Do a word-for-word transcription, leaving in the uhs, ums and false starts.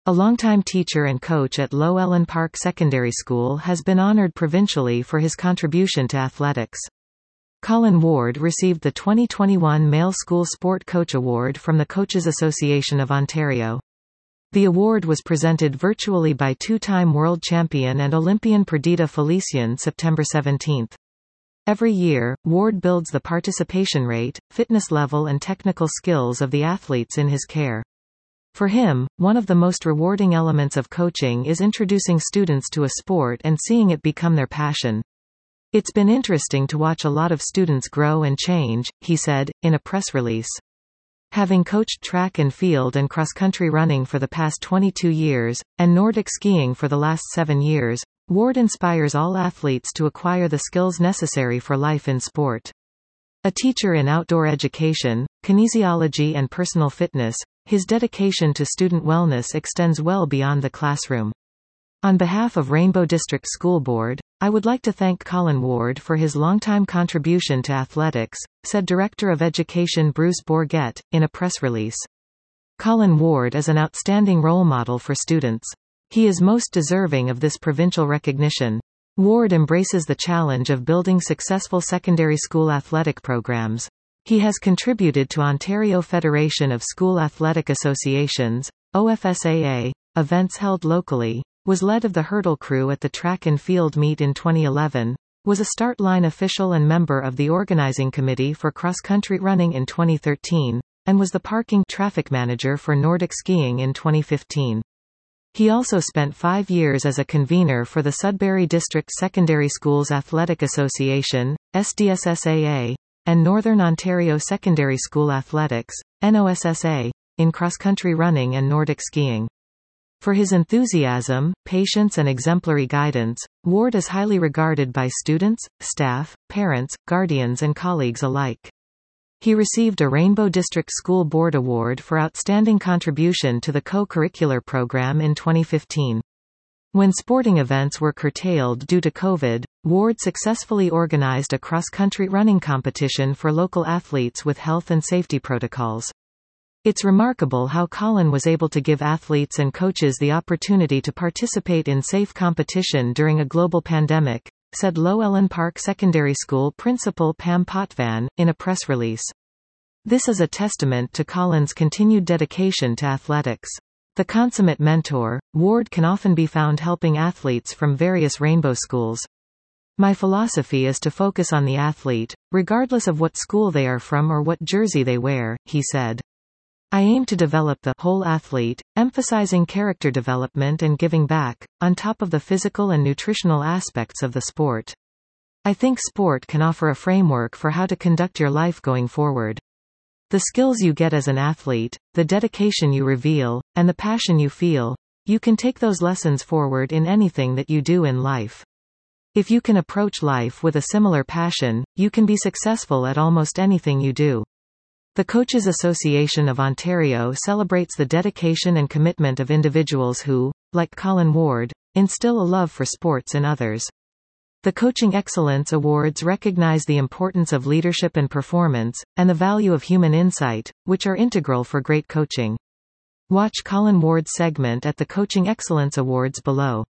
A longtime teacher and coach at Llewellyn Park Secondary School has been honored provincially for his contribution to athletics. Colin Ward received the twenty twenty-one Male School Sport Coach Award from the Coaches Association of Ontario. The award was presented virtually by two-time world champion and Olympian Perdita Felician September seventeenth. Every year, Ward builds the participation rate, fitness level and technical skills of the athletes in his care. For him, one of the most rewarding elements of coaching is introducing students to a sport and seeing it become their passion. It's been interesting to watch a lot of students grow and change, he said, in a press release. Having coached track and field and cross-country running for the past twenty-two years, and Nordic skiing for the last seven years, Ward inspires all athletes to acquire the skills necessary for life in sport. A teacher in outdoor education, kinesiology and personal fitness, his dedication to student wellness extends well beyond the classroom. On behalf of Rainbow District School Board, I would like to thank Colin Ward for his longtime contribution to athletics, said Director of Education Bruce Bourget, in a press release. Colin Ward is an outstanding role model for students. He is most deserving of this provincial recognition. Ward embraces the challenge of building successful secondary school athletic programs. He has contributed to Ontario Federation of School Athletic Associations, O F S A A, events held locally, was lead of the hurdle crew at the track and field meet in twenty eleven, was a start line official and member of the organizing committee for cross-country running in twenty thirteen, and was the parking traffic manager for Nordic skiing in twenty fifteen. He also spent five years as a convener for the Sudbury District Secondary Schools Athletic Association, S D S S A A, and Northern Ontario Secondary School Athletics, N O S S A, in cross-country running and Nordic skiing. For his enthusiasm, patience and exemplary guidance, Ward is highly regarded by students, staff, parents, guardians and colleagues alike. He received a Rainbow District School Board Award for outstanding contribution to the co-curricular program in twenty fifteen. When sporting events were curtailed due to COVID, Ward successfully organized a cross-country running competition for local athletes with health and safety protocols. It's remarkable how Colin was able to give athletes and coaches the opportunity to participate in safe competition during a global pandemic, said Llewellyn Park Secondary School Principal Pam Potvin, in a press release. This is a testament to Colin's continued dedication to athletics. The consummate mentor, Ward can often be found helping athletes from various Rainbow schools. My philosophy is to focus on the athlete, regardless of what school they are from or what jersey they wear, he said. I aim to develop the whole athlete, emphasizing character development and giving back, on top of the physical and nutritional aspects of the sport. I think sport can offer a framework for how to conduct your life going forward. The skills you get as an athlete, the dedication you reveal, and the passion you feel, you can take those lessons forward in anything that you do in life. If you can approach life with a similar passion, you can be successful at almost anything you do. The Coaches Association of Ontario celebrates the dedication and commitment of individuals who, like Colin Ward, instill a love for sports in others. The Coaching Excellence Awards recognize the importance of leadership and performance, and the value of human insight, which are integral for great coaching. Watch Colin Ward's segment at the Coaching Excellence Awards below.